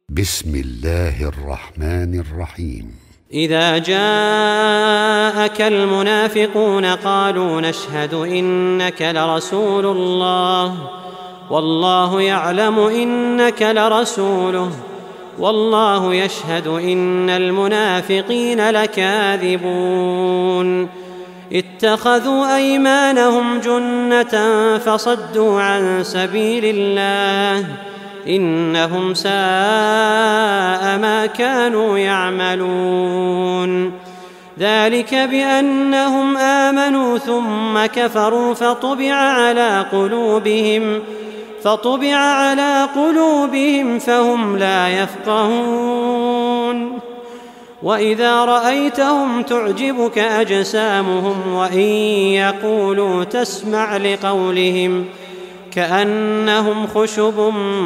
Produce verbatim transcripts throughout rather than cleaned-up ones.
بسم الله الرحمن الرحيم. إذا جاءك المنافقون قالوا نشهد إنك لرسول الله والله يعلم إنك لرسوله والله يشهد إن المنافقين لكاذبون اتخذوا أيمانهم جنة فصدوا عن سبيل الله إنهم ساء ما كانوا يعملون ذلك بأنهم آمنوا ثم كفروا فطبع على قلوبهم فطبع على قلوبهم فهم لا يفقهون وإذا رأيتهم تعجبك أجسامهم وإن يقولوا تسمع لقولهم كأنهم خشب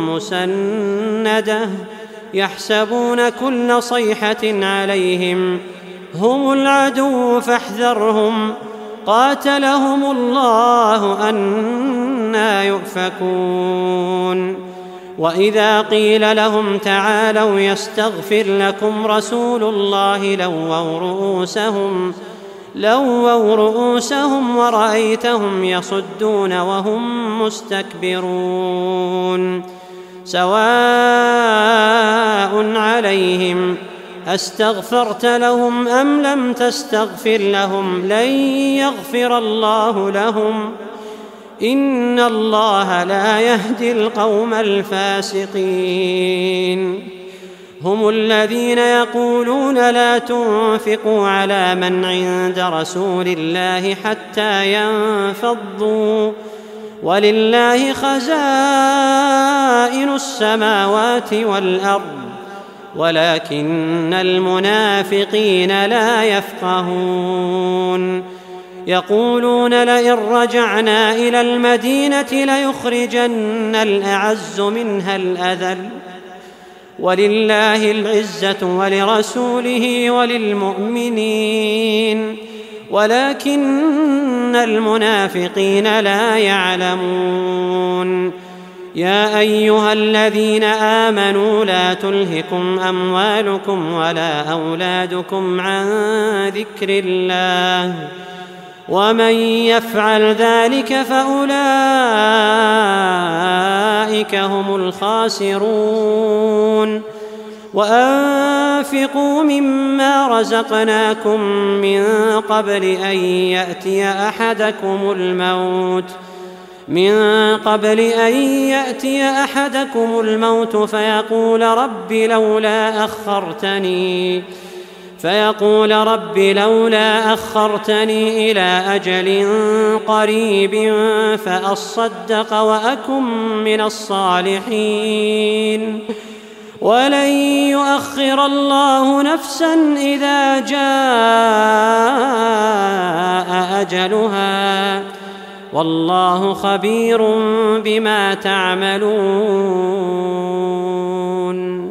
مسندة يحسبون كل صيحة عليهم هم العدو فاحذرهم قاتلهم الله أنى يؤفكون وإذا قيل لهم تعالوا يستغفر لكم رسول الله لووا رؤوسهم لووا رؤوسهم ورأيتهم يصدون وهم مستكبرون سواء عليهم أستغفرت لهم أم لم تستغفر لهم لن يغفر الله لهم إن الله لا يهدي القوم الفاسقين هم الذين يقولون لا تنفقوا على من عند رسول الله حتى ينفضوا ولله خزائن السماوات والأرض ولكن المنافقين لا يفقهون يقولون لئن رجعنا إلى المدينة ليخرجن الأعز منها الأذل ولله العزة ولرسوله وللمؤمنين ولكن المنافقين لا يعلمون يا أيها الذين آمنوا لا تلهكم أموالكم ولا أولادكم عن ذكر الله ومن يفعل ذلك فأولئك هم الخاسرون وأنفقوا مما رزقناكم من قبل أن يأتي أحدكم الموت من قبل أن يأتي أحدكم الموت فيقول رب لولا أخرتني فيقول رب لولا أخرتني إلى أجل قريب فأصدق وأكن من الصالحين ولن يؤخر الله نفسا إذا جاء أجلها والله خبير بما تعملون.